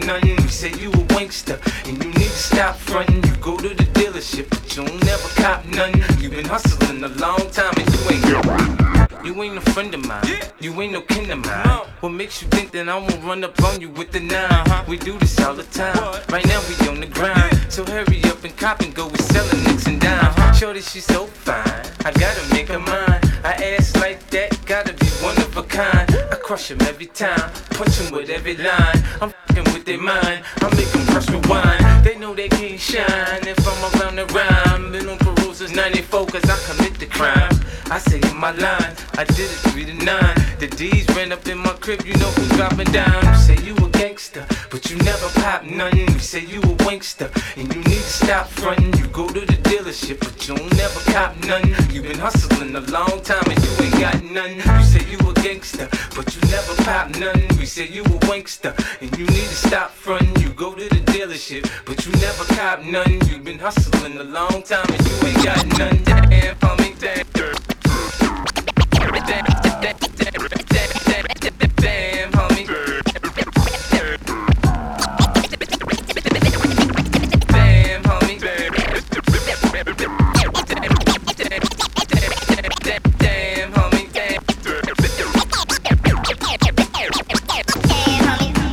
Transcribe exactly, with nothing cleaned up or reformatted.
none. You say you a wankster, and you need to stop frontin'. You go to the dealership, but you don't never cop none. You been hustling a long time, and you ain't You ain't a friend of mine, you ain't no kin of mine. What makes you think that I won't run up on you with the nine? We do this all the time, right now we on the grind. So hurry up and cop and go, we sellin' nicks and dimes. Shorty, she's so fine, I gotta make her mine. I ass like that, gotta be one of a kind. I crush them every time, punch them with every line. I'm f***ing with their mind, I make them press rewind. They know they can't shine if I'm around the rhyme. Been on parole since ninety-four cause I commit the crime. I say in my line, I did it three to nine. The D's ran up in my crib, you know who's dropping down. You say you a gangster, but you never pop none. You say you a wankster, and you need to stop frontin'. You go to the dealership, but you don't never cop none. You been hustling a long time and you ain't got none. You say you a gangster, but you never pop none. We say you a wankster, and you need to stop frontin'. You go to the dealership, but you never cop none. You been hustling a long time and you ain't got none.